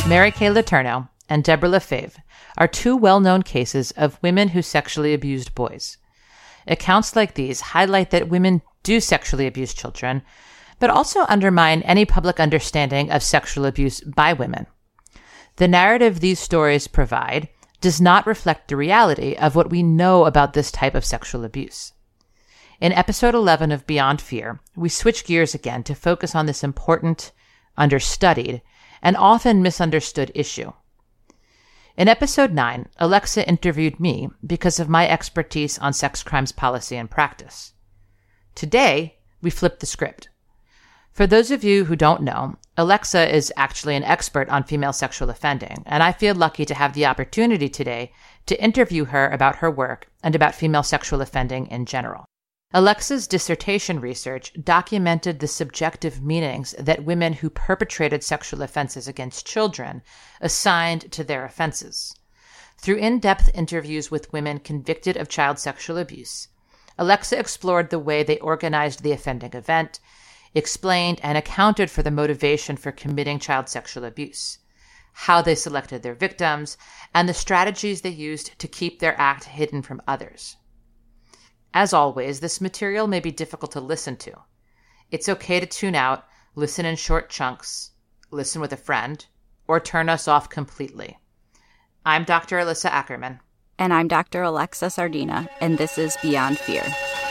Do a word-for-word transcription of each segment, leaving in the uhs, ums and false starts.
Mary Kay Letourneau and Deborah Lefebvre are two well-known cases of women who sexually abused boys. Accounts like these highlight that women do sexually abuse children, but also undermine any public understanding of sexual abuse by women. The narrative these stories provide does not reflect the reality of what we know about this type of sexual abuse. In episode eleven of Beyond Fear, we switch gears again to focus on this important, understudied, and often misunderstood issue. In episode nine, Alexa interviewed me because of my expertise on sex crimes policy and practice. Today, we flip the script. For those of you who don't know, Alexa is actually an expert on female sexual offending, and I feel lucky to have the opportunity today to interview her about her work and about female sexual offending in general. Alexa's dissertation research documented the subjective meanings that women who perpetrated sexual offenses against children assigned to their offenses. Through in-depth interviews with women convicted of child sexual abuse, Alexa explored the way they organized the offending event, explained and accounted for the motivation for committing child sexual abuse, how they selected their victims, and the strategies they used to keep their act hidden from others. As always, this material may be difficult to listen to. It's okay to tune out, listen in short chunks, listen with a friend, or turn us off completely. I'm Doctor Alyssa Ackerman. And I'm Doctor Alexa Sardina, and this is Beyond Fear.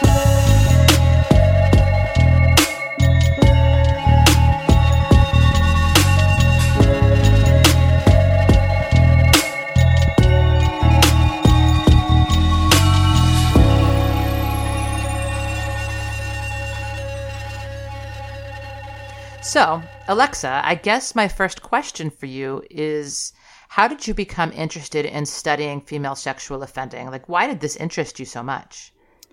So, Alexa, I guess my first question for you is, how did you become interested in studying female sexual offending? Like, why did this interest you so much?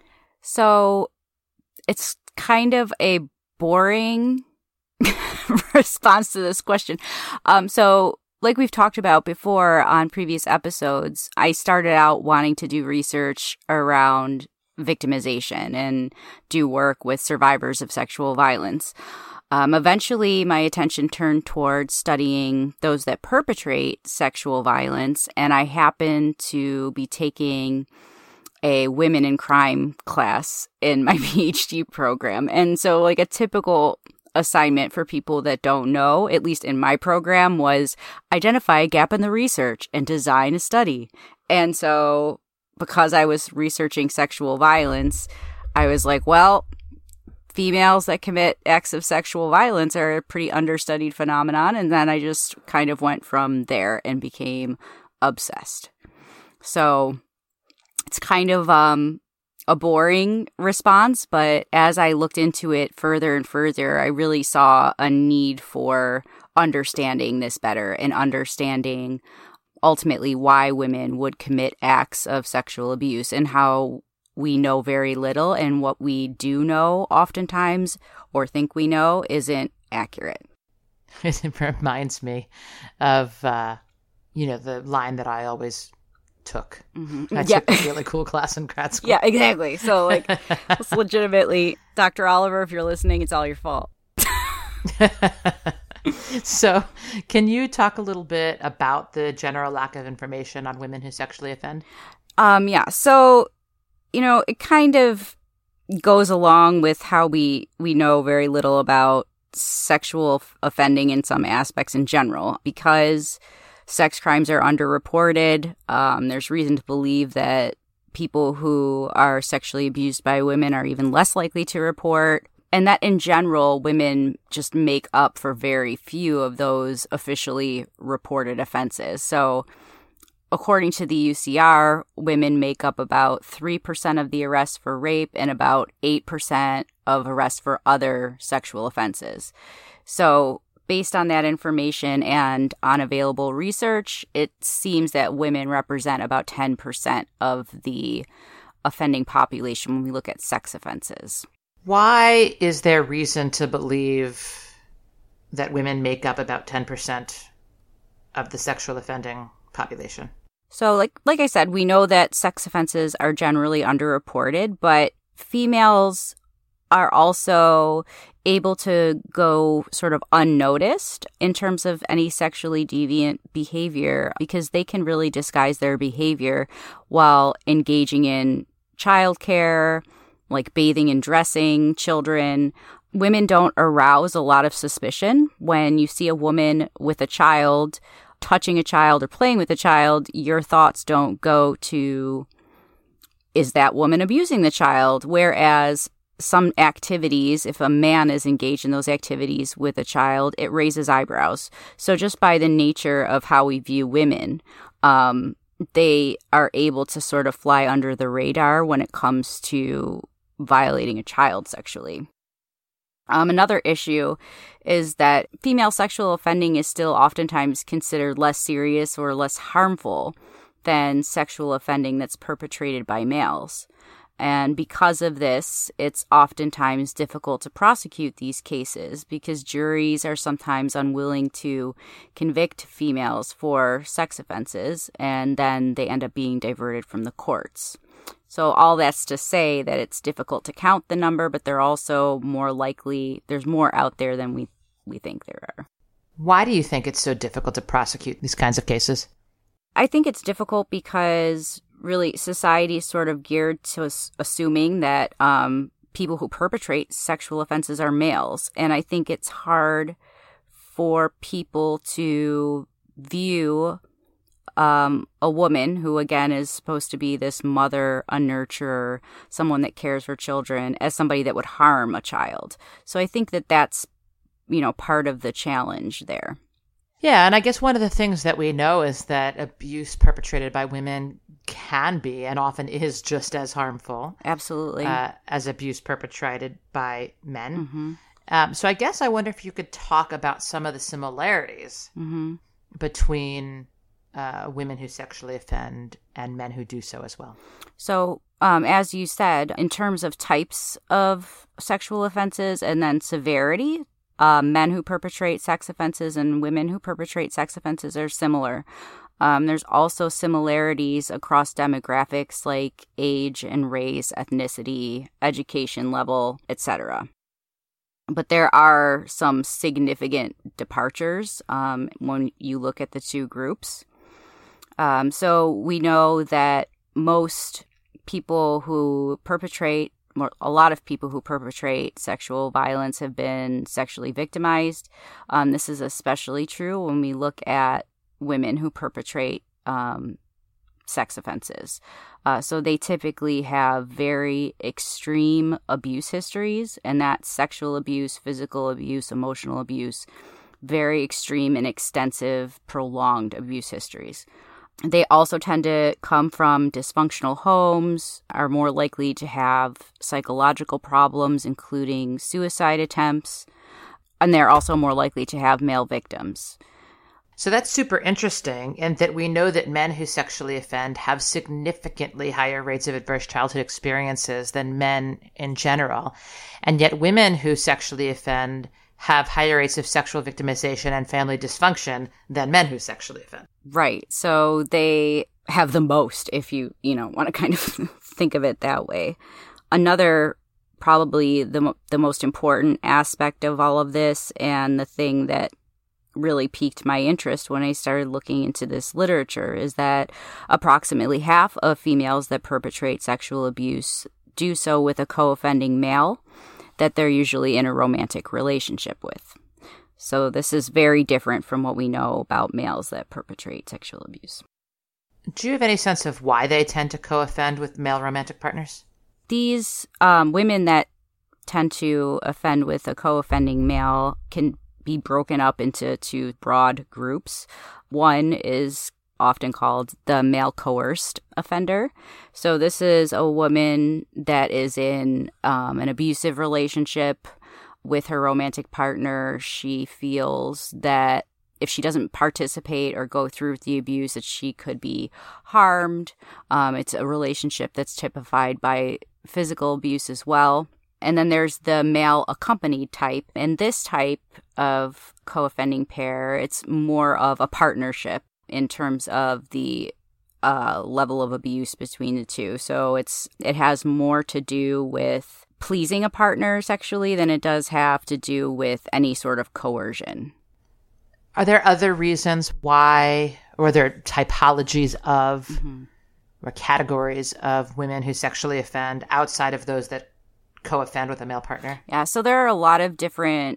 So, it's kind of a boring response to this question. Um, so, like we've talked about before on previous episodes, I started out wanting to do research around victimization and do work with survivors of sexual violence. Um, eventually, my attention turned towards studying those that perpetrate sexual violence, and I happened to be taking a women in crime class in my PhD program. And so, like, a typical assignment for people that don't know, at least in my program, was identify a gap in the research and design a study. And so, because I was researching sexual violence, I was like, well, females that commit acts of sexual violence are a pretty understudied phenomenon. And then I just kind of went from there and became obsessed. So it's kind of um, a boring response, but as I looked into it further and further, I really saw a need for understanding this better and understanding ultimately why women would commit acts of sexual abuse and how we know very little, and what we do know oftentimes or think we know isn't accurate. It reminds me of, uh, you know, the line that I always took. Mm-hmm. I yeah. took a really cool class in grad school. Yeah, exactly. So, like, it's legitimately, Doctor Oliver, if you're listening, it's all your fault. So, can you talk a little bit about the general lack of information on women who sexually offend? Um, yeah. So, you know, it kind of goes along with how we, we know very little about sexual f- offending in some aspects in general. Because sex crimes are underreported, um, there's reason to believe that people who are sexually abused by women are even less likely to report. And that in general, women just make up for very few of those officially reported offenses. So, according to the U C R, women make up about three percent of the arrests for rape and about eight percent of arrests for other sexual offenses. So based on that information and on available research, it seems that women represent about ten percent of the offending population when we look at sex offenses. Why is there reason to believe that women make up about ten percent of the sexual offending population? So like like I said, we know that sex offenses are generally underreported, but females are also able to go sort of unnoticed in terms of any sexually deviant behavior because they can really disguise their behavior while engaging in childcare, like bathing and dressing children. Women don't arouse a lot of suspicion. When you see a woman with a child, touching a child or playing with a child, your thoughts don't go to, is that woman abusing the child? Whereas some activities, if a man is engaged in those activities with a child, it raises eyebrows. So just by the nature of how we view women, um, they are able to sort of fly under the radar when it comes to violating a child sexually. Um, another issue is that female sexual offending is still oftentimes considered less serious or less harmful than sexual offending that's perpetrated by males. And because of this, it's oftentimes difficult to prosecute these cases because juries are sometimes unwilling to convict females for sex offenses, and then they end up being diverted from the courts. So all that's to say that it's difficult to count the number, but they're also more likely, there's more out there than we, we think there are. Why do you think it's so difficult to prosecute these kinds of cases? I think it's difficult because really society is sort of geared to us assuming that um, people who perpetrate sexual offenses are males. And I think it's hard for people to view um, a woman who, again, is supposed to be this mother, a nurturer, someone that cares for children, as somebody that would harm a child. So I think that that's, you know, part of the challenge there. Yeah, and I guess one of the things that we know is that abuse perpetrated by women can be and often is just as harmful. Absolutely. Uh, as abuse perpetrated by men. Mm-hmm. Um, so I guess I wonder if you could talk about some of the similarities mm-hmm. between uh, women who sexually offend and men who do so as well. So um, as you said, in terms of types of sexual offenses and then severity, Uh, men who perpetrate sex offenses and women who perpetrate sex offenses are similar. Um, there's also similarities across demographics like age and race, ethnicity, education level, et cetera. But there are some significant departures um, when you look at the two groups. Um, so we know that most people who perpetrate More, a lot of people who perpetrate sexual violence have been sexually victimized. Um, this is especially true when we look at women who perpetrate um, sex offenses. Uh, so they typically have very extreme abuse histories, and that's sexual abuse, physical abuse, emotional abuse, very extreme and extensive, prolonged abuse histories. They also tend to come from dysfunctional homes, are more likely to have psychological problems, including suicide attempts, and they're also more likely to have male victims. So that's super interesting in that we know that men who sexually offend have significantly higher rates of adverse childhood experiences than men in general. And yet women who sexually offend have higher rates of sexual victimization and family dysfunction than men who sexually offend. Right. So they have the most, if you, you know, want to kind of think of it that way. Another, probably the the most important aspect of all of this, and the thing that really piqued my interest when I started looking into this literature, is that approximately half of females that perpetrate sexual abuse do so with a co-offending male that they're usually in a romantic relationship with. So this is very different from what we know about males that perpetrate sexual abuse. Do you have any sense of why they tend to co-offend with male romantic partners? These um, women that tend to offend with a co-offending male can be broken up into two broad groups. One is often called the male coerced offender. So this is a woman that is in um, an abusive relationship with her romantic partner. She feels that if she doesn't participate or go through with the abuse, that she could be harmed. Um, it's a relationship that's typified by physical abuse as well. And then there's the male accompanied type. And this type of co-offending pair, it's more of a partnership in terms of the uh, level of abuse between the two. So it's it has more to do with pleasing a partner sexually than it does have to do with any sort of coercion. Are there other reasons why, or are there typologies of mm-hmm. or categories of women who sexually offend outside of those that co-offend with a male partner? Yeah, so there are a lot of different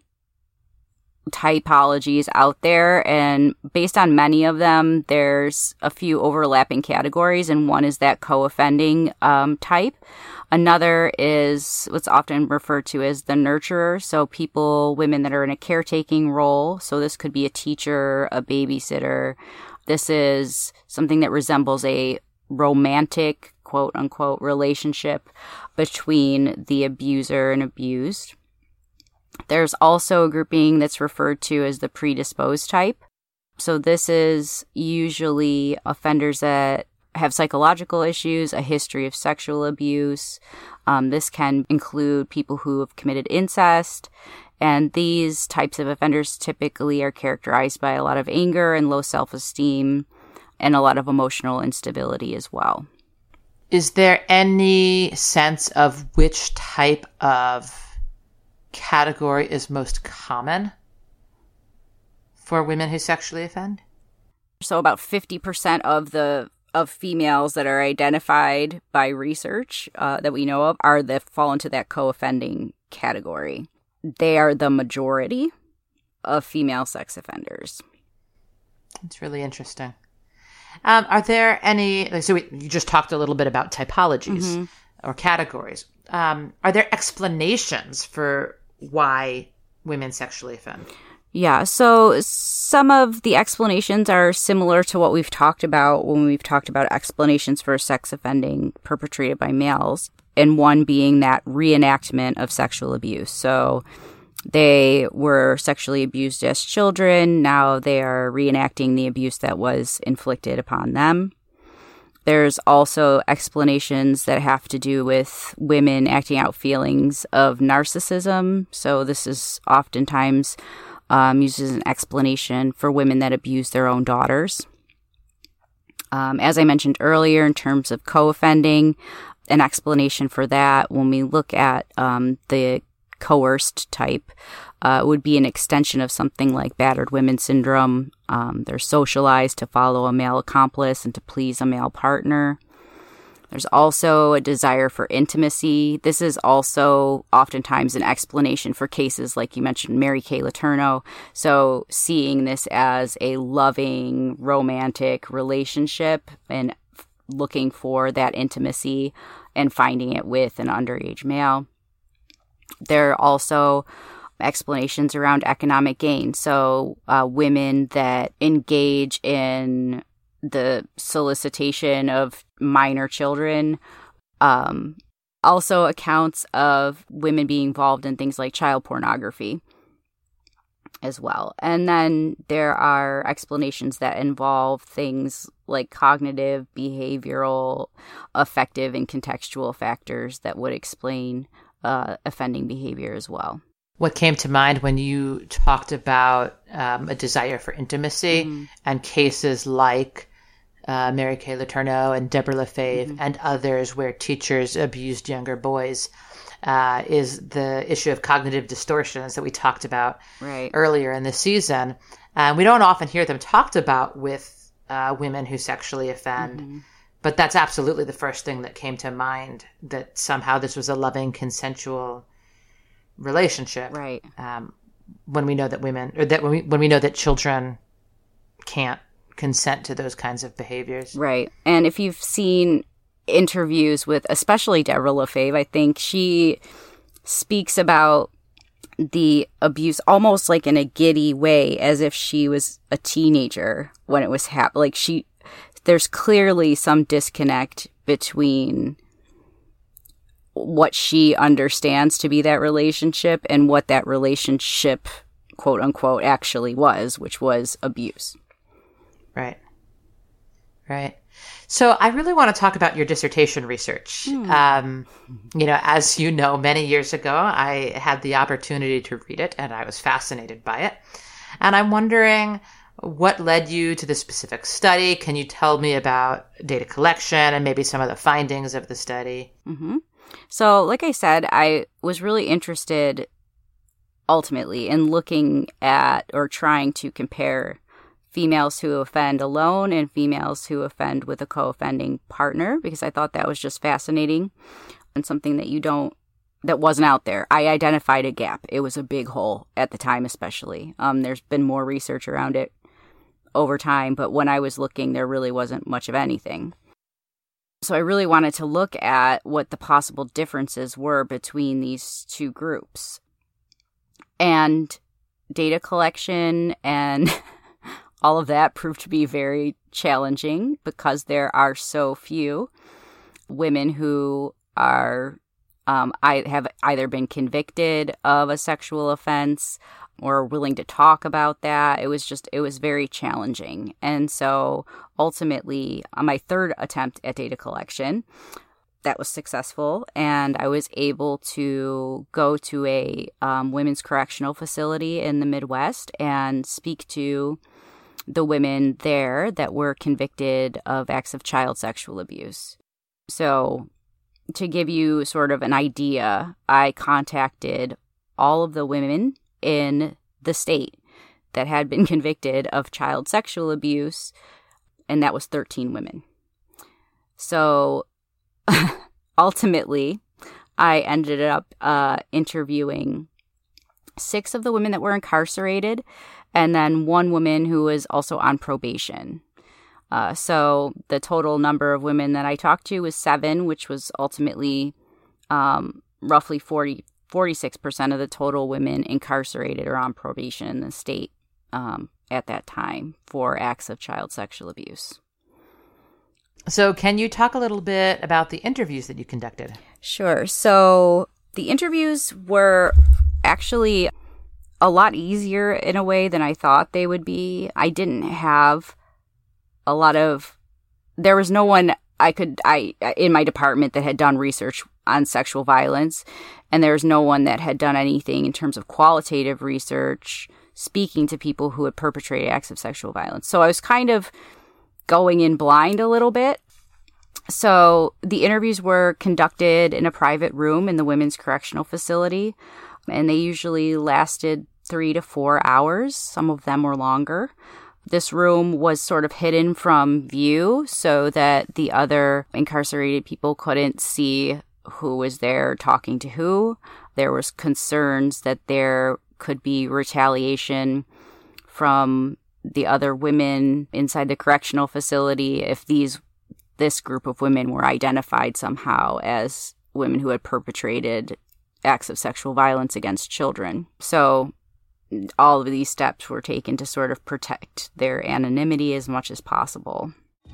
typologies out there, and based on many of them, there's a few overlapping categories, and one is that co-offending um, type. Another is what's often referred to as the nurturer, so people, women that are in a caretaking role. So this could be a teacher, a babysitter. This is something that resembles a romantic, quote unquote, relationship between the abuser and abused. There's also a grouping that's referred to as the predisposed type. So this is usually offenders that have psychological issues, a history of sexual abuse. Um, this can include people who have committed incest. And these types of offenders typically are characterized by a lot of anger and low self-esteem and a lot of emotional instability as well. Is there any sense of which type of category is most common for women who sexually offend? So about fifty percent of the of females that are identified by research uh, that we know of are that fall into that co-offending category. They are the majority of female sex offenders. It's really interesting. Um, are there any, like, so we, you just talked a little bit about typologies mm-hmm. or categories. Um, are there explanations for why women sexually offend? Yeah, so some of the explanations are similar to what we've talked about when we've talked about explanations for sex offending perpetrated by males, and one being that reenactment of sexual abuse. So they were sexually abused as children. Now they are reenacting the abuse that was inflicted upon them. There's also explanations that have to do with women acting out feelings of narcissism. So this is oftentimes um, used as an explanation for women that abuse their own daughters. Um, as I mentioned earlier, in terms of co-offending, an explanation for that when we look at um, the coerced type uh, would be an extension of something like battered women syndrome. Um, they're socialized to follow a male accomplice and to please a male partner. There's also a desire for intimacy. This is also oftentimes an explanation for cases like you mentioned, Mary Kay Letourneau. So seeing this as a loving, romantic relationship and looking for that intimacy and finding it with an underage male. There are also explanations around economic gain. So uh, women that engage in the solicitation of minor children, um, also accounts of women being involved in things like child pornography as well. And then there are explanations that involve things like cognitive, behavioral, affective, and contextual factors that would explain uh, offending behavior as well. What came to mind when you talked about um, a desire for intimacy mm-hmm. and cases like uh, Mary Kay Letourneau and Deborah Lefebvre mm-hmm. and others where teachers abused younger boys uh, is the issue of cognitive distortions that we talked about right. earlier in the season. Uh, we don't often hear them talked about with uh, women who sexually offend, mm-hmm. but that's absolutely the first thing that came to mind, that somehow this was a loving, consensual relationship. Right. Um, when we know that women, or that when we, when we know that children can't consent to those kinds of behaviors. Right. And if you've seen interviews with especially Deborah Lefebvre, I think she speaks about the abuse almost like in a giddy way, as if she was a teenager when it was happening. Like she, there's clearly some disconnect between what she understands to be that relationship and what that relationship, quote unquote, actually was, which was abuse. Right. Right. So I really want to talk about your dissertation research. Mm. Um, you know, as you know, many years ago, I had the opportunity to read it and I was fascinated by it. And I'm wondering what led you to the specific study. Can you tell me about data collection and maybe some of the findings of the study? Mm-hmm. So, like I said, I was really interested ultimately in looking at or trying to compare females who offend alone and females who offend with a co-offending partner, because I thought that was just fascinating and something that you don't, that wasn't out there. I identified a gap. It was a big hole at the time, especially. Um, there's been more research around it over time, but when I was looking, there really wasn't much of anything. So I really wanted to look at what the possible differences were between these two groups. And data collection and all of that proved to be very challenging because there are so few women who are um, I have either been convicted of a sexual offense or willing to talk about that. It was just, it was very challenging. And so ultimately, on my third attempt at data collection, that was successful, and I was able to go to a um, women's correctional facility in the Midwest and speak to the women there that were convicted of acts of child sexual abuse. So to give you sort of an idea, I contacted all of the women in the state that had been convicted of child sexual abuse, and that was thirteen women. So ultimately, I ended up uh, interviewing six of the women that were incarcerated, and then one woman who was also on probation. Uh, so the total number of women that I talked to was seven, which was ultimately um, roughly forty, forty-six percent of the total women incarcerated or on probation in the state um, at that time for acts of child sexual abuse. So can you talk a little bit about the interviews that you conducted? Sure. So the interviews were actually a lot easier in a way than I thought they would be. I didn't have a lot of, there was no one I could, I, in my department that had done research on sexual violence, and there was no one that had done anything in terms of qualitative research, speaking to people who had perpetrated acts of sexual violence. So I was kind of going in blind a little bit. So the interviews were conducted in a private room in the women's correctional facility, and they usually lasted three to four hours. Some of them were longer. This room was sort of hidden from view so that the other incarcerated people couldn't see who was there talking to who. There was concerns that there could be retaliation from the other women inside the correctional facility if these this group of women were identified somehow as women who had perpetrated acts of sexual violence against children. So all of these steps were taken to sort of protect their anonymity as much as possible.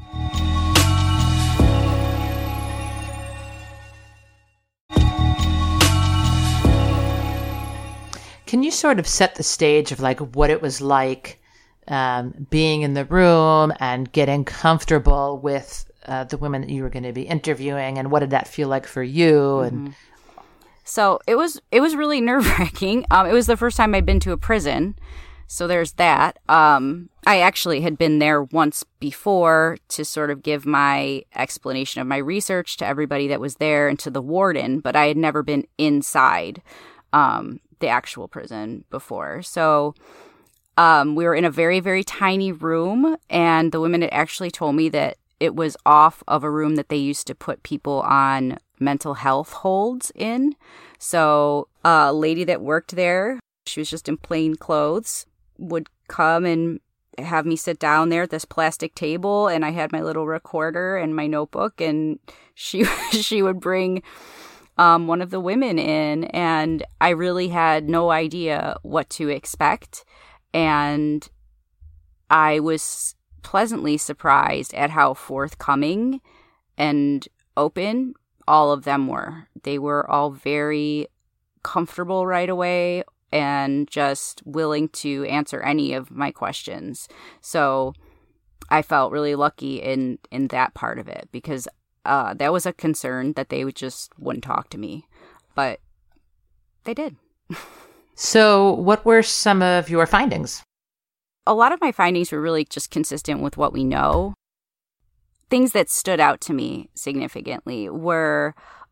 Can you sort of set the stage of like what it was like um, being in the room and getting comfortable with uh, the women that you were going to be interviewing, and what did that feel like for you? Mm-hmm. And so it was it was really nerve-wracking. Um, it was the first time I'd been to a prison, so there's that. Um, I actually had been there once before to sort of give my explanation of my research to everybody that was there and to the warden, but I had never been inside um, the actual prison before. So um, we were in a very, very tiny room, and the women had actually told me that it was off of a room that they used to put people on mental health holds in. So a lady that worked there, she was just in plain clothes, would come and have me sit down there at this plastic table, and I had my little recorder and my notebook, and she she would bring um, one of the women in, and I really had no idea what to expect, and I was pleasantly surprised at how forthcoming and open all of them were. They were all very comfortable right away and just willing to answer any of my questions. So I felt really lucky in, in that part of it, because uh, that was a concern that they would just wouldn't talk to me. But they did. So what were some of your findings? A lot of my findings were really just consistent with what we know. Things that stood out to me significantly were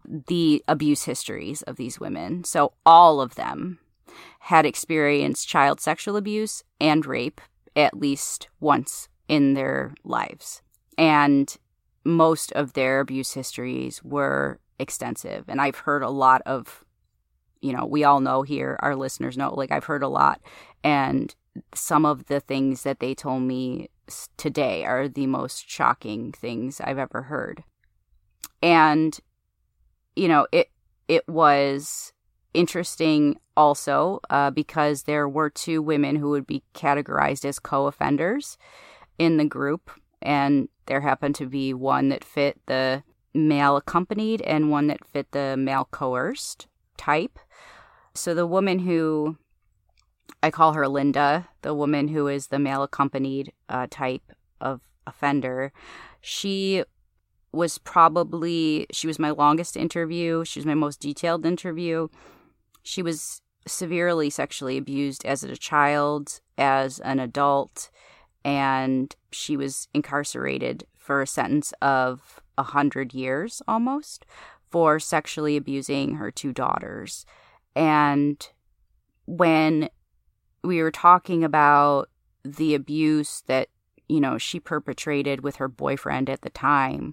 the abuse histories of these women. So all of them had experienced child sexual abuse and rape at least once in their lives. And most of their abuse histories were extensive. And I've heard a lot of, you know, we all know here, our listeners know, like I've heard a lot. And some of the things that they told me today are the most shocking things I've ever heard. And, you know, it it was interesting also uh, because there were two women who would be categorized as co-offenders in the group. And there happened to be one that fit the male accompanied and one that fit the male coerced type. So the woman who, I call her Linda, the woman who is the male accompanied uh, type of offender, she was probably, she was my longest interview. She was my most detailed interview. She was severely sexually abused as a child, as an adult, and she was incarcerated for a sentence of a hundred years almost for sexually abusing her two daughters. And when we were talking about the abuse that, you know, she perpetrated with her boyfriend at the time,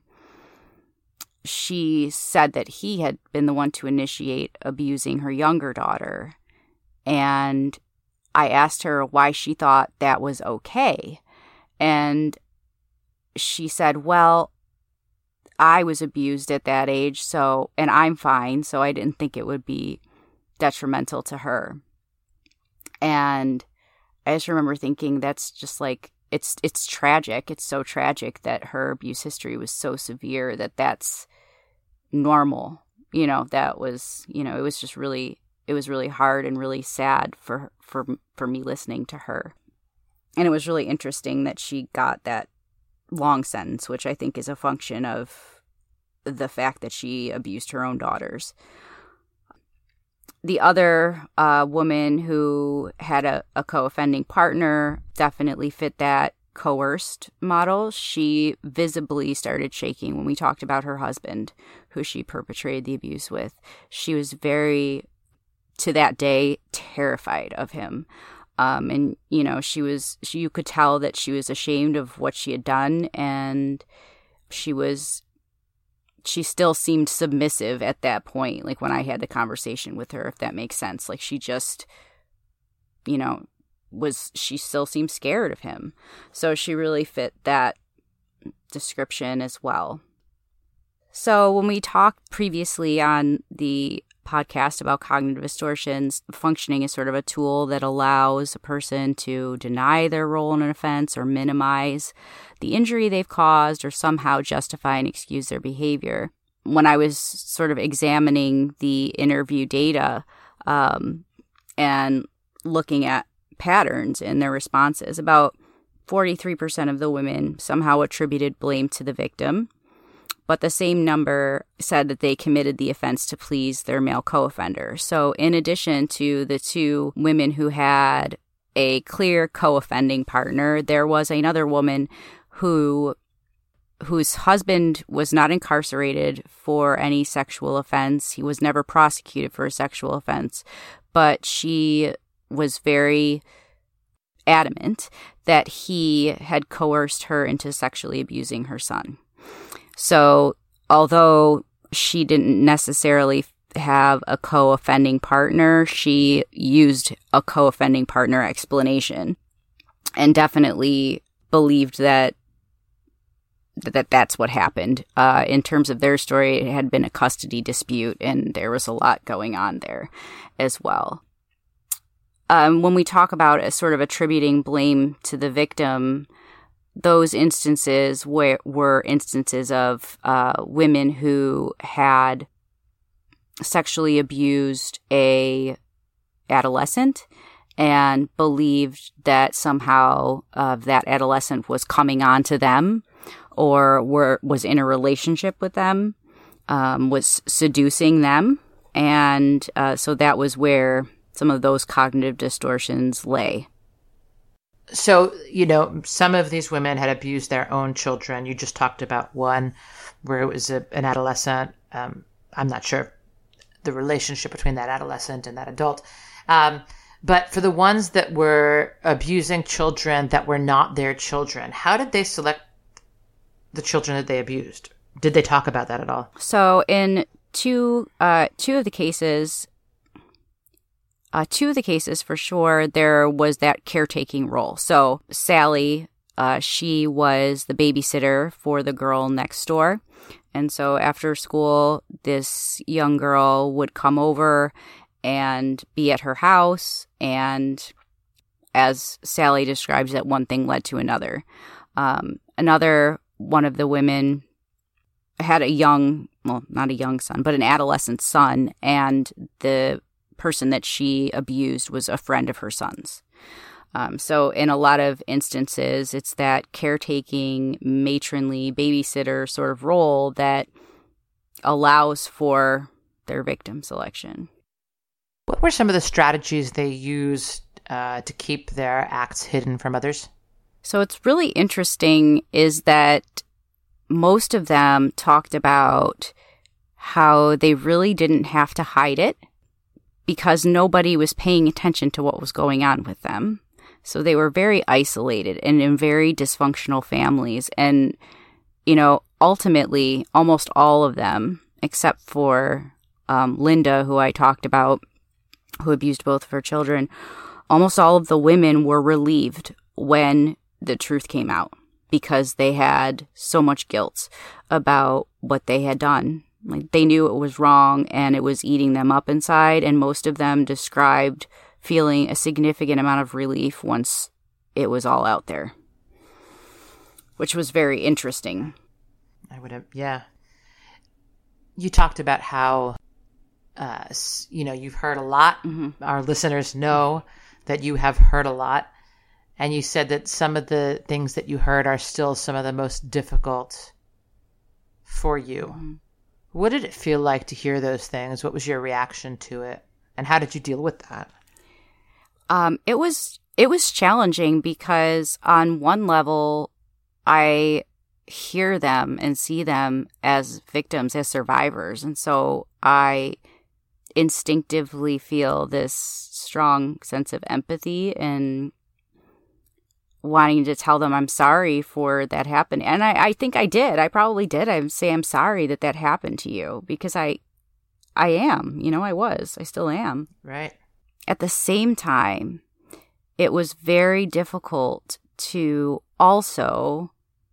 she said that he had been the one to initiate abusing her younger daughter. And I asked her why she thought that was okay. And she said, well, I was abused at that age, so, and I'm fine, so I didn't think it would be detrimental to her. And I just remember thinking that's just like, it's it's tragic. It's so tragic that her abuse history was so severe that that's normal. You know, that was, you know, it was just really, it was really hard and really sad for for for me listening to her. And it was really interesting that she got that long sentence, which I think is a function of the fact that she abused her own daughters. The other uh, woman who had a, a co-offending partner definitely fit that coerced model. She visibly started shaking when we talked about her husband, who she perpetrated the abuse with. She was very, to that day, terrified of him. Um, and, you know, she was, she, you could tell that she was ashamed of what she had done, and she was, she still seemed submissive at that point, like when I had the conversation with her, if that makes sense. Like she just, you know, was, she still seemed scared of him. So she really fit that description as well. So when we talked previously on the podcast about cognitive distortions, functioning is sort of a tool that allows a person to deny their role in an offense or minimize the injury they've caused or somehow justify and excuse their behavior. When I was sort of examining the interview data um, and looking at patterns in their responses, about forty-three percent of the women somehow attributed blame to the victim. But the same number said that they committed the offense to please their male co-offender. So in addition to the two women who had a clear co-offending partner, there was another woman who whose husband was not incarcerated for any sexual offense. He was never prosecuted for a sexual offense, but she was very adamant that he had coerced her into sexually abusing her son. So although she didn't necessarily have a co-offending partner, she used a co-offending partner explanation and definitely believed that that that's what happened. Uh, in terms of their story, it had been a custody dispute, and there was a lot going on there as well. Um, when we talk about a sort of attributing blame to the victim, those instances were, were instances of uh, women who had sexually abused a adolescent and believed that somehow uh, that adolescent was coming on to them or were was in a relationship with them, um, was seducing them. And uh, so that was where some of those cognitive distortions lay. So, you know, some of these women had abused their own children. You just talked about one where it was a, an adolescent. Um, I'm not sure the relationship between that adolescent and that adult. Um, but for the ones that were abusing children that were not their children, how did they select the children that they abused? Did they talk about that at all? So in two uh, two of the cases, uh, two of the cases for sure, there was that caretaking role. So Sally, uh, she was the babysitter for the girl next door. And so after school, this young girl would come over and be at her house. And as Sally describes it, one thing led to another. Um, another one of the women had a young, well, not a young son, but an adolescent son. And the person that she abused was a friend of her son's. Um, so in a lot of instances, it's that caretaking, matronly, babysitter sort of role that allows for their victim selection. What were some of the strategies they used uh, to keep their acts hidden from others? So what's really interesting is that most of them talked about how they really didn't have to hide it because nobody was paying attention to what was going on with them. So they were very isolated and in very dysfunctional families. And, you know, ultimately, almost all of them, except for um, Linda, who I talked about, who abused both of her children, almost all of the women were relieved when the truth came out because they had so much guilt about what they had done. Like they knew it was wrong and it was eating them up inside. And most of them described feeling a significant amount of relief once it was all out there, which was very interesting. I would have, yeah. You talked about how, uh, you know, you've heard a lot. Mm-hmm. Our listeners know that you have heard a lot. And you said that some of the things that you heard are still some of the most difficult for you. Mm-hmm. What did it feel like to hear those things? What was your reaction to it? And how did you deal with that? Um, it was it was challenging because on one level, I hear them and see them as victims, as survivors. And so I instinctively feel this strong sense of empathy and wanting to tell them I'm sorry for that happening. And I, I think I did. I probably did. I say I'm sorry that that happened to you because I, I am, you know, I was, I still am. Right. At the same time, it was very difficult to also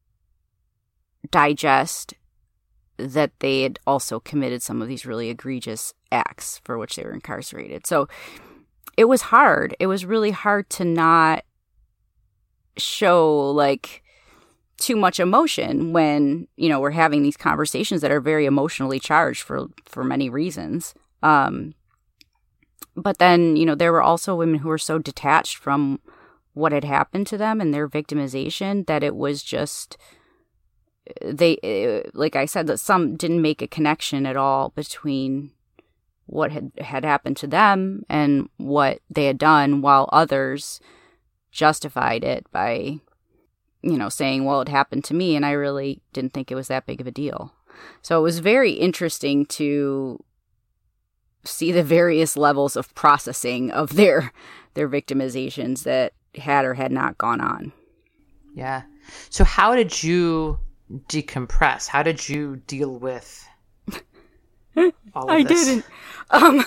digest that they had also committed some of these really egregious acts for which they were incarcerated. So it was hard. It was really hard to not show like too much emotion when, you know, we're having these conversations that are very emotionally charged for, for many reasons. Um, But then, you know, there were also women who were so detached from what had happened to them and their victimization that it was just, they, like I said, that some didn't make a connection at all between what had, had happened to them and what they had done, while others justified it by, you know, saying, well, it happened to me and I really didn't think it was that big of a deal. So it was very interesting to see the various levels of processing of their their victimizations that had or had not gone on. Yeah. So how did you decompress? How did you deal with all of I this? didn't. Um,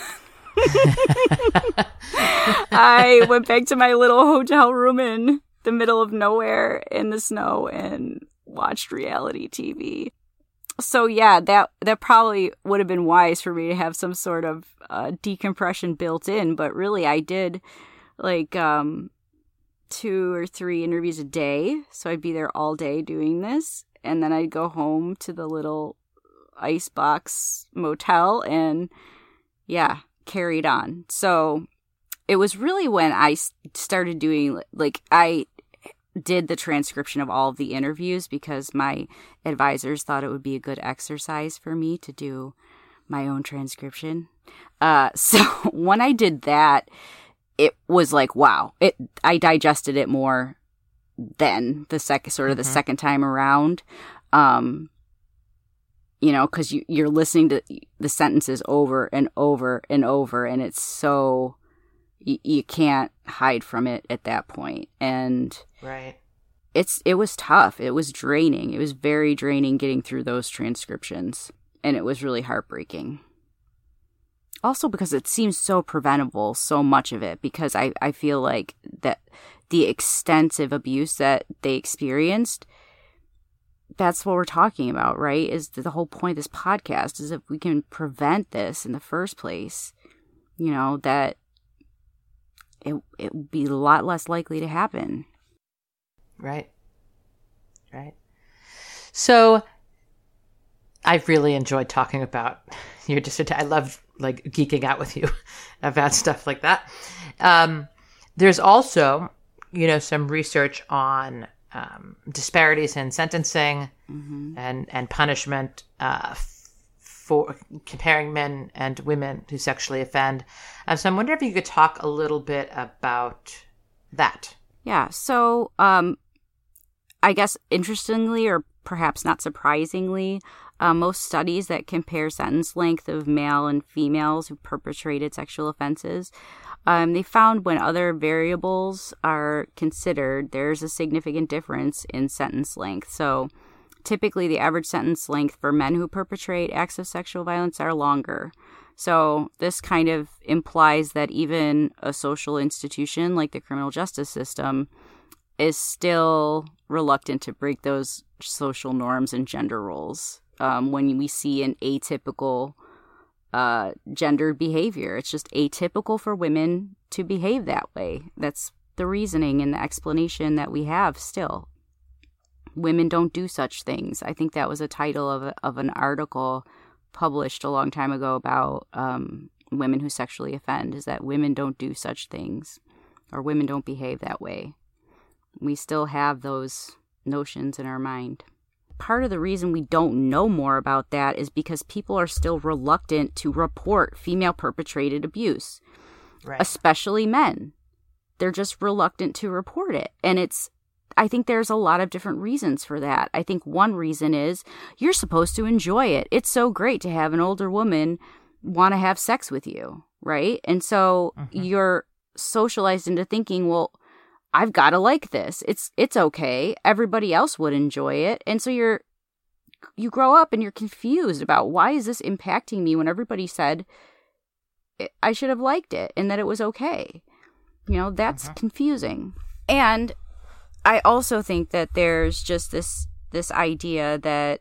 I went back to my little hotel room in the middle of nowhere in the snow and watched reality T V. So yeah, that that probably would have been wise for me to have some sort of uh, decompression built in. But really, I did like um, two or three interviews a day. So I'd be there all day doing this. And then I'd go home to the little icebox motel and, yeah, carried on. So it was really when I started doing, like, I did the transcription of all of the interviews because my advisors thought it would be a good exercise for me to do my own transcription. Uh, so when I did that, it was like, wow, it, I digested it more than the second, sort of the mm-hmm. second time around. Um, you know, because you, you're listening to the sentences over and over and over, and it's so, you, you can't hide from it at that point. And right. it's it was tough. It was draining. It was very draining getting through those transcriptions, and it was really heartbreaking. Also because it seems so preventable, so much of it, because I, I feel like that the extensive abuse that they experienced, that's what we're talking about, right? Is the whole point of this podcast is if we can prevent this in the first place, you know, that it it would be a lot less likely to happen. Right. Right. So I've really enjoyed talking about your dissertation. I love like geeking out with you about stuff like that. Um, there's also, you know, some research on um, disparities in sentencing mm-hmm. and, and punishment uh, f- for comparing men and women who sexually offend. Um, so I'm wondering if you could talk a little bit about that. Yeah. So um, I guess interestingly, or perhaps not surprisingly, Uh, most studies that compare sentence length of male and females who perpetrated sexual offenses, um, they found when other variables are considered, there's a significant difference in sentence length. So typically the average sentence length for men who perpetrate acts of sexual violence are longer. So this kind of implies that even a social institution like the criminal justice system is still reluctant to break those social norms and gender roles. Um, when we see an atypical uh, gendered behavior. It's just atypical for women to behave that way. That's the reasoning and the explanation that we have still. Women don't do such things. I think that was a title of, a, of an article published a long time ago about um, women who sexually offend, is that women don't do such things, or women don't behave that way. We still have those notions in our mind. Part of the reason we don't know more about that is because people are still reluctant to report female perpetrated abuse, right. Especially men. They're just reluctant to report it. And it's, I think there's a lot of different reasons for that. I think one reason is you're supposed to enjoy it. It's so great to have an older woman want to have sex with you, right? And so mm-hmm. you're socialized into thinking, well, I've got to like this. It's it's okay. Everybody else would enjoy it. And so you're you grow up and you're confused about, why is this impacting me when everybody said I should have liked it and that it was okay. You know, that's uh-huh. confusing. And I also think that there's just this this idea that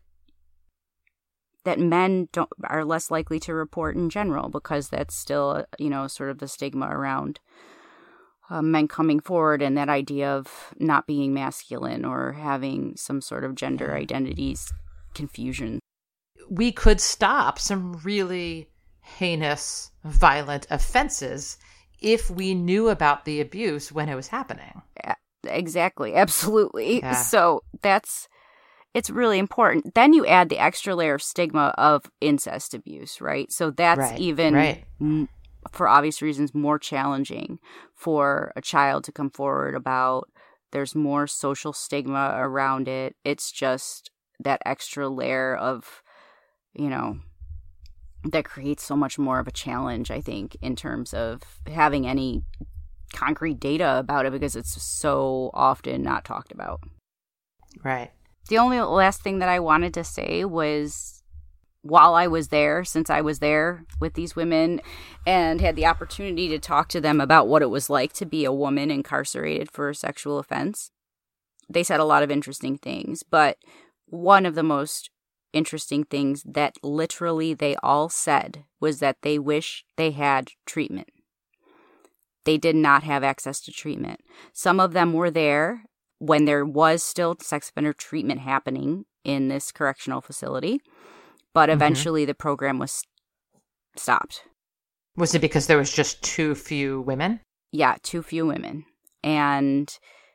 that men don't are less likely to report in general, because that's still, you know, sort of the stigma around Uh, men coming forward, and that idea of not being masculine or having some sort of gender identities confusion. We could stop some really heinous, violent offenses if we knew about the abuse when it was happening. Yeah, exactly. Absolutely. Yeah. So that's, it's really important. Then you add the extra layer of stigma of incest abuse, right? So that's right. even... Right. M- for obvious reasons, more challenging for a child to come forward about. There's more social stigma around it. It's just that extra layer of, you know, that creates so much more of a challenge, I think, in terms of having any concrete data about it, because it's so often not talked about. Right. The only last thing that I wanted to say was, while I was there, since I was there with these women and had the opportunity to talk to them about what it was like to be a woman incarcerated for a sexual offense, they said a lot of interesting things. But one of the most interesting things that literally they all said was that they wish they had treatment. They did not have access to treatment. Some of them were there when there was still sex offender treatment happening in this correctional facility. But eventually mm-hmm. the program was stopped. Was it because there was just too few women? Yeah, too few women. And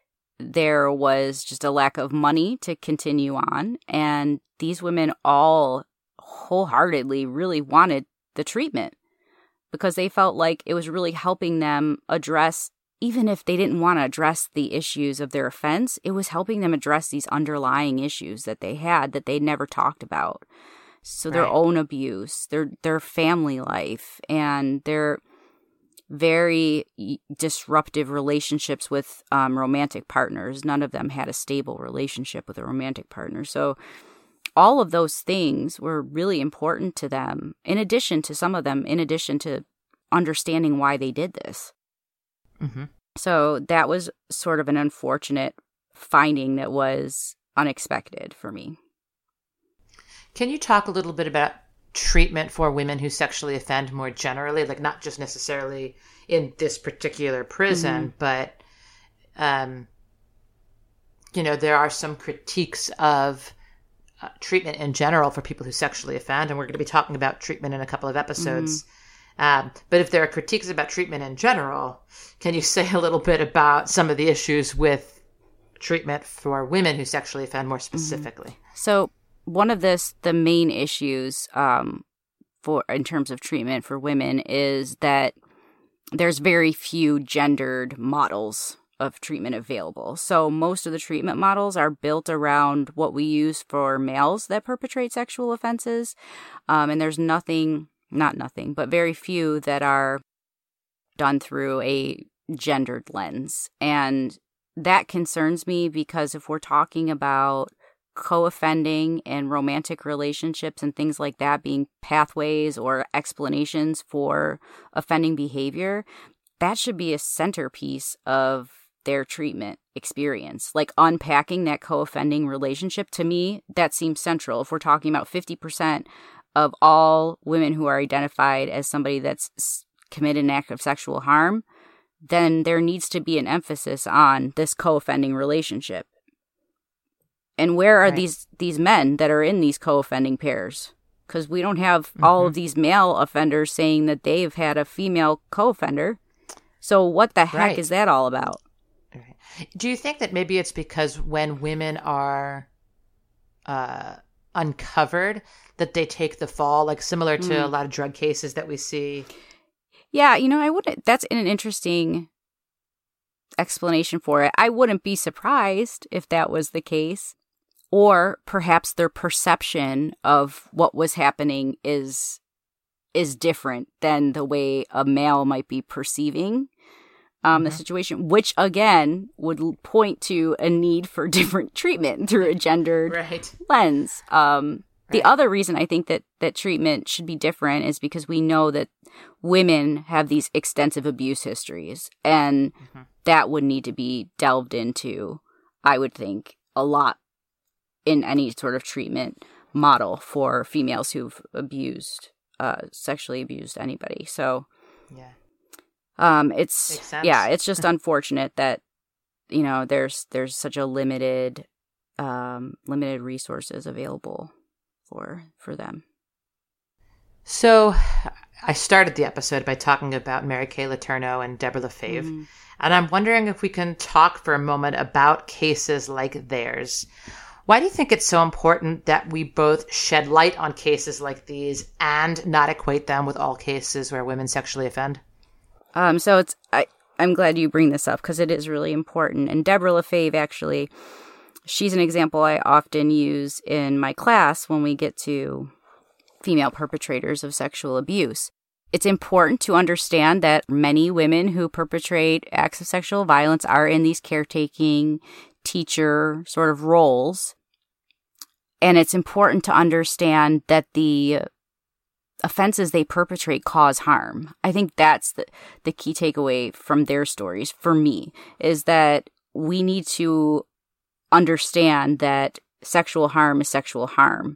there was just a lack of money to continue on. And these women all wholeheartedly really wanted the treatment, because they felt like it was really helping them address, even if they didn't want to address the issues of their offense, it was helping them address these underlying issues that they had that they never talked about. So their Right. own abuse, their their family life, and their very disruptive relationships with um, romantic partners. None of them had a stable relationship with a romantic partner. So all of those things were really important to them, in addition to some of them, in addition to understanding why they did this. Mm-hmm. So that was sort of an unfortunate finding that was unexpected for me. Can you talk a little bit about treatment for women who sexually offend more generally, like not just necessarily in this particular prison, mm-hmm. but, um, you know, there are some critiques of uh, treatment in general for people who sexually offend, and we're going to be talking about treatment in a couple of episodes. Mm-hmm. Um, but if there are critiques about treatment in general, can you say a little bit about some of the issues with treatment for women who sexually offend more specifically? Mm-hmm. So one of this, the main issues um, for in terms of treatment for women is that there's very few gendered models of treatment available. So most of the treatment models are built around what we use for males that perpetrate sexual offenses. Um, and there's nothing, not nothing, but very few that are done through a gendered lens. And that concerns me because if we're talking about co-offending and romantic relationships and things like that being pathways or explanations for offending behavior, that should be a centerpiece of their treatment experience. Like unpacking that co-offending relationship, to me, that seems central. If we're talking about fifty percent of all women who are identified as somebody that's committed an act of sexual harm, then there needs to be an emphasis on this co-offending relationship. And where are right. these these men that are in these co-offending pairs? Because we don't have mm-hmm. all of these male offenders saying that they've had a female co-offender. So what the heck right. is that all about? Right. Do you think that maybe it's because when women are uh, uncovered that they take the fall, like similar to mm. a lot of drug cases that we see? Yeah, you know, I wouldn't. That's an interesting explanation for it. I wouldn't be surprised if that was the case. Or perhaps their perception of what was happening is is different than the way a male might be perceiving um, mm-hmm. the situation, which, again, would point to a need for different treatment through a gendered right. lens. Um, right. The other reason I think that, that treatment should be different is because we know that women have these extensive abuse histories, and mm-hmm. that would need to be delved into, I would think, a lot in any sort of treatment model for females who've abused, uh, sexually abused anybody. So, yeah, um, it's yeah, it's just unfortunate that you know there's there's such a limited, um, limited resources available for for them. So, I started the episode by talking about Mary Kay Letourneau and Deborah Lefebvre, mm-hmm. and I'm wondering if we can talk for a moment about cases like theirs. Why do you think it's so important that we both shed light on cases like these and not equate them with all cases where women sexually offend? Um, so it's I, I'm glad you bring this up because it is really important. And Deborah Lefebvre, actually, she's an example I often use in my class when we get to female perpetrators of sexual abuse. It's important to understand that many women who perpetrate acts of sexual violence are in these caretaking, teacher sort of roles. And it's important to understand that the offenses they perpetrate cause harm. I think that's the, the key takeaway from their stories for me, is that we need to understand that sexual harm is sexual harm.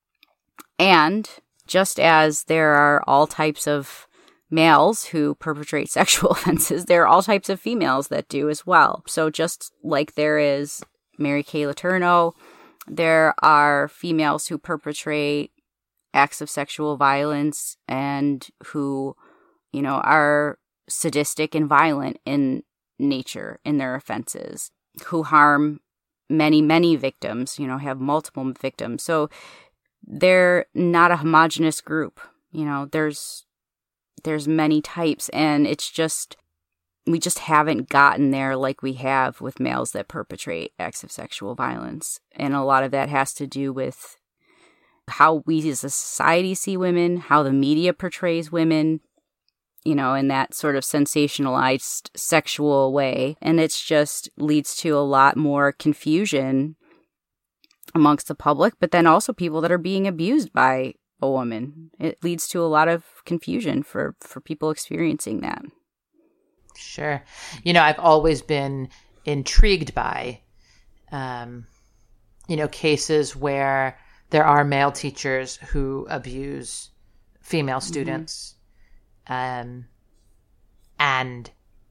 And just as there are all types of males who perpetrate sexual offenses, there are all types of females that do as well. So just like there is Mary Kay Letourneau, there are females who perpetrate acts of sexual violence and who, you know, are sadistic and violent in nature in their offenses, who harm many, many victims, you know, have multiple victims. So they're not a homogenous group. You know, there's there's many types, and it's just we just haven't gotten there like we have with males that perpetrate acts of sexual violence. And a lot of that has to do with, how we as a society see women, how the media portrays women, you know, in that sort of sensationalized sexual way. And it's just leads to a lot more confusion amongst the public, but then also people that are being abused by a woman. It leads to a lot of confusion for, for people experiencing that. Sure. You know, I've always been intrigued by, um, you know, cases where there are male teachers who abuse female students. Mm-hmm. Um, and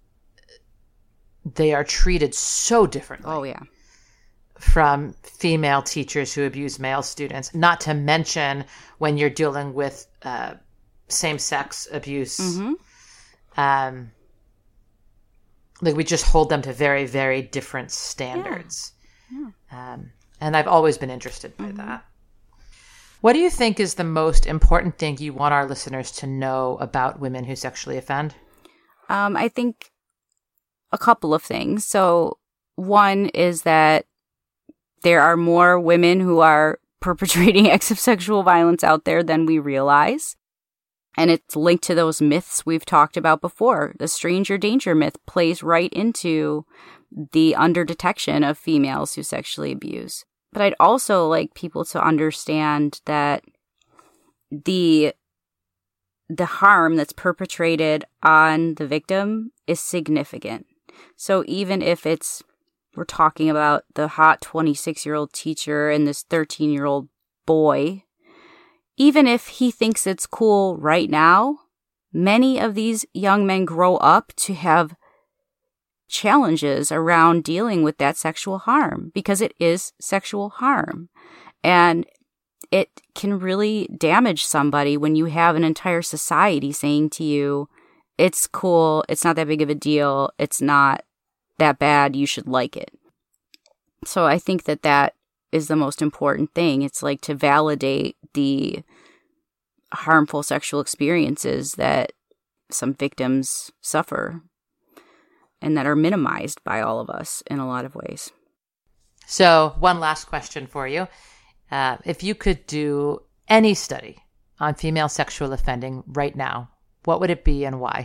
they are treated so differently. Oh, yeah. From female teachers who abuse male students, not to mention when you're dealing with uh, same-sex abuse. Mm-hmm. Um, like we just hold them to very, very different standards. Yeah. Yeah. Um, and I've always been interested by mm-hmm. that. What do you think is the most important thing you want our listeners to know about women who sexually offend? Um, I think a couple of things. So one is that there are more women who are perpetrating acts of sexual violence out there than we realize. And it's linked to those myths we've talked about before. The stranger danger myth plays right into the underdetection of females who sexually abuse. But I'd also like people to understand that the the harm that's perpetrated on the victim is significant. So even if it's, we're talking about the hot twenty-six-year-old teacher and this thirteen-year-old boy, even if he thinks it's cool right now, many of these young men grow up to have challenges around dealing with that sexual harm, because it is sexual harm. And it can really damage somebody when you have an entire society saying to you, it's cool, it's not that big of a deal, it's not that bad, you should like it. So I think that that is the most important thing. It's like to validate the harmful sexual experiences that some victims suffer and that are minimized by all of us in a lot of ways. So one last question for you. Uh, if you could do any study on female sexual offending right now, what would it be and why?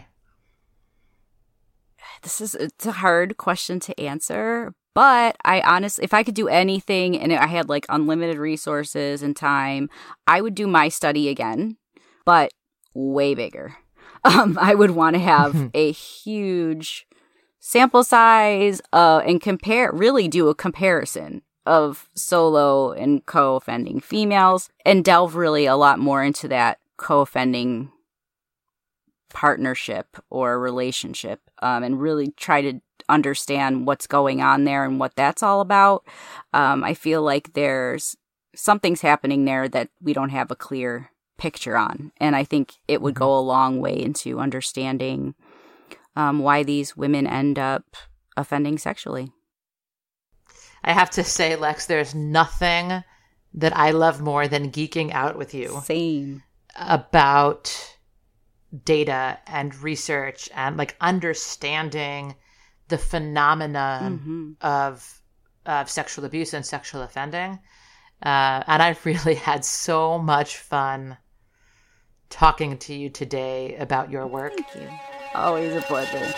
This is it's a hard question to answer, but I honestly, if I could do anything and I had like unlimited resources and time, I would do my study again, but way bigger. Um, I would want to have a huge sample size uh, and compare, really do a comparison of solo and co-offending females and delve really a lot more into that co-offending partnership or relationship um, and really try to understand what's going on there and what that's all about. Um, I feel like there's something's happening there that we don't have a clear picture on. And I think it would go a long way into understanding um, why these women end up offending sexually. I have to say, Lex, there's nothing that I love more than geeking out with you. Same. About data and research and like understanding the phenomenon mm-hmm. of of sexual abuse and sexual offending. Uh, and I've really had so much fun talking to you today about your work. Thank you. Always a pleasure.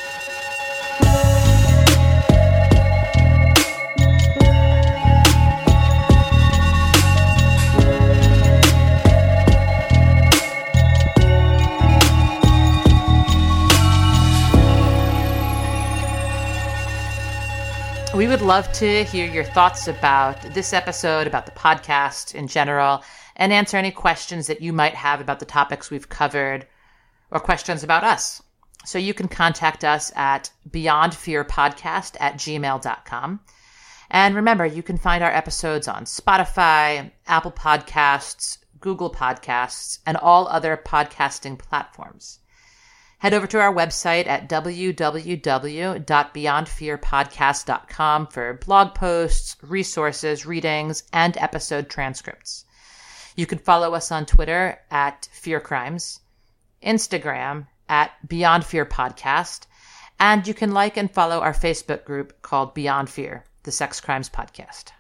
We would love to hear your thoughts about this episode, about the podcast in general, and answer any questions that you might have about the topics we've covered or questions about us. So you can contact us at beyondfearpodcast at gmail dot com. And remember, you can find our episodes on Spotify, Apple Podcasts, Google Podcasts, and all other podcasting platforms. Head over to our website at w w w dot beyond fear podcast dot com for blog posts, resources, readings, and episode transcripts. You can follow us on Twitter at Fear Crimes, Instagram at Beyond Fear Podcast, and you can like and follow our Facebook group called Beyond Fear, the Sex Crimes Podcast.